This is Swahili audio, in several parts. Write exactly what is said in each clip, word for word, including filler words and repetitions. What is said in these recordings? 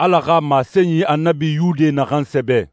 Ala ga masenyi annabi yude na gansebe.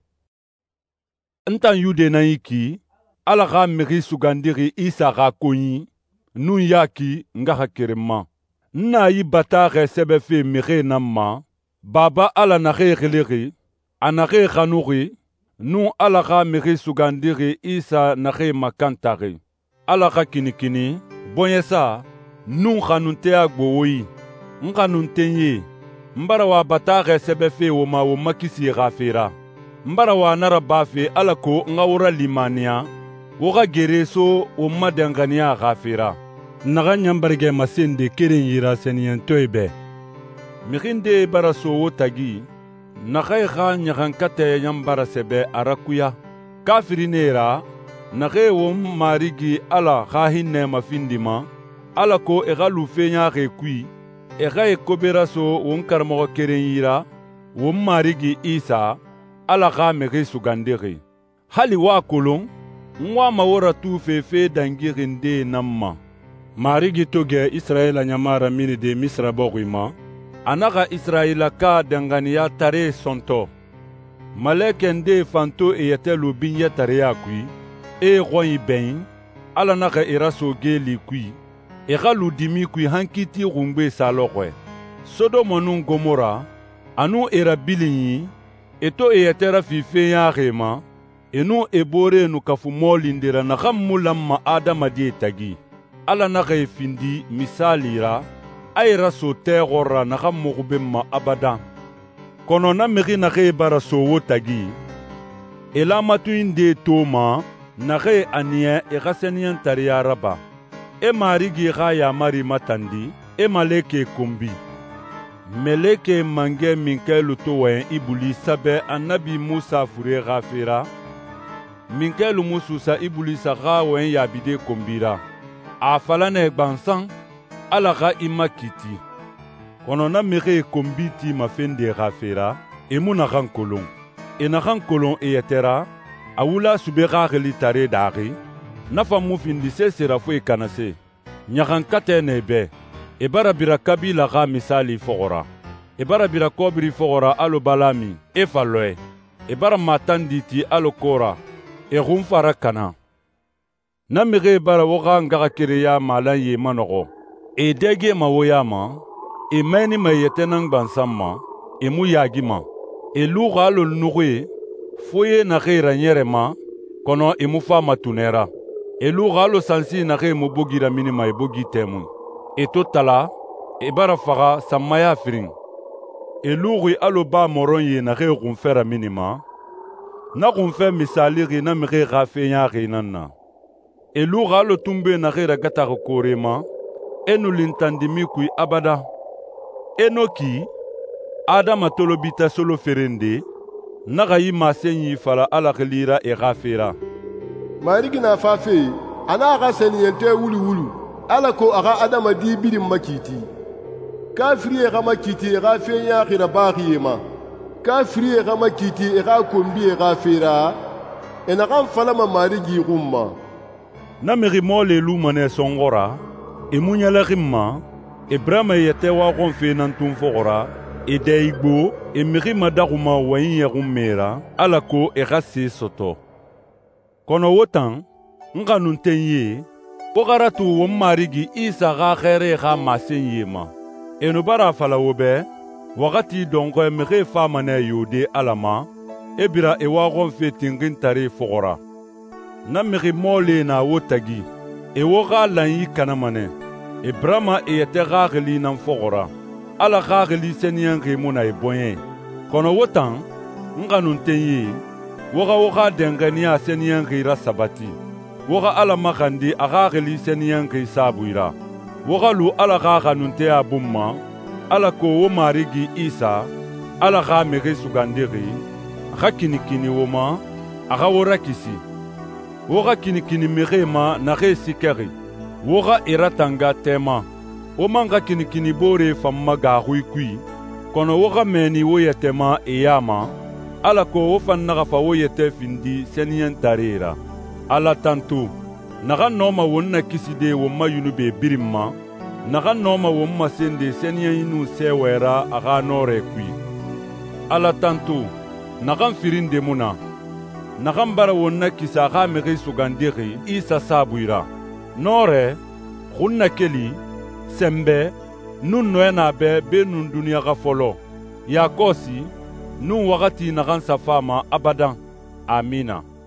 Ntan yude na iki, ala ga megi sugandiri Isa ga konyi, nun yaki nga hakirima. Na yi bata ge sebe fe mege namma, baba ala na ge gelegi, anage khanuri, nun ala ga megi sugandiri Isa na ge makantari. Ala ga kinikini, bonyesa, nun khanunte agboyi, nkanuntenye, mbara wa bata ge sebe fe woma woma kisi gafira. Mbara wa nara bafe ala ko nga wura limania, woga gereso woma dengania gafira. Naga nyambarge masende keren yira seniyen toybe. Mikinde bara so wotagi, naga ga nyagankate nyambara sebe arakuya. Kafirinera, naga wom marigi ala ga hinne mafindima, ala ko ega lufenya rekui, ega ekobera so wom karmogo keren yira, wom marigi Isa, ala ga mege sugandiri. Hali wa kolon, nwa mawora tu fefe dangirinde namma. Marigi toge Israela nyamara mini de Misra bogima, anaga Israela ka danganiya tare sonto. Malekende fanto e yetelu binye tare ya kui, e goi ben, ala naga iraso geli kui, e galu dimi kui hankiti rungbe salokwe. Sodomonun Gomora, anu era bilinyi, eto e yetera fife ya rema, enu ebore nu kafu molindira na gamulam ma adama die tagi. Ala naga findi misalira, ayra so tegora naga mugube ma abadan. Kono na megi naga bara so wotagi, elamatu inde toma, naga aniye e gaseniyan tariyaraba. E marigi ga ya mari matandi, e maleke kumbi. Meleke mange minke lutowen ibuli sabe annabi Musa fure gafira. Minke lumususa ibuli sa gawen yabide kumbira. A falane gbansan, ala ga ima kiti. Kono na mege kombiti ma fende gafera, e muna gan kolon. E na gan kolon e yetera, a wula sube gageli tare dagi, nafa mufindi se serafo e kanase. Nyagan kate nebe, e bara bira kabila ga misali fogora. E bara bira kobri fogora alo balami, e faloe. E bara matanditi alo kora, e rumfara kana. Na mege bara woga ngaga kireya malan ye manogo. E dege ma woyama, e meni ma yetenang bansamma, e mu yagima. E luga lo nugue, foye na gira nyerema, kono e mu fa matunera. E luga lo sansi na ge mu bogira minima e bogi temu. E totala, e bara faga samaya firing. E lugui alo ba moron ye na ge gunfera minima. Na gunfe misaliri na mege gafe nya ginanna. E luga lo tumbe na gira gata korema, enu lintandimi kui abada. Enoki, Adama tolobita solo ferende, naga yi masenyi fala ala gelira e gafera. Marigi na fafe, ana aga seniyente wulu wulu, ala ko aga Adama di birim makiti. Kafiri e ga makiti e ga fenya gira bagi ma. Kafiri e ga makiti e ga kombi e gafera, e na ga falama marigi gumma. Na meri mole lumane songora, e munyala rimma, e brama yete wa gonfe nantum fogora, e deigbo, e meri madaguma wa yin yagummera, ala ko e gase soto. Kono wotan, nga nuntenye, pogaratu wom marigi Isa ga khere ga masenye ma. E no bara fala wobe, wakati dongo e meri famane yode alama, e bira e wa gonfe tingin tare fogora. Na megi mole na wotagi, e woga lanyi kanamane, e brama e yete gageli nan fogora, ala gageli seniyan gemuna e bonye. Kono wotan, nga nuntenye, woga woga dengania seniyan gira sabati, woga ala makandi a gageli seniyan gi sabuira, woga lu ala gaga nunte abumma, ala ko wo marigi Isa, ala ga megi sugandiri, aga kinikini woma, aga wora kisi. Woga kinikini mirema na ge sikeri. Woga iratanga tema. Omanga kinikini bore famma ga kui. Kono woga meni woyetema eyama. Ala ko wofan naga fa woyete findi seniyen tarera. Ala tantu. Naga noma wonna kiside womma yunube birimma. Naga noma womma sende seniyen inu sewera aga nore kui. ala tantu nagan firin demuna nagan bara wonna kisa ga megi sugandiri isa sabuira nore khunna keli sembe nun noyana be be nun duniya ga folo ya kosi nun wakati nagan safama abadan amina.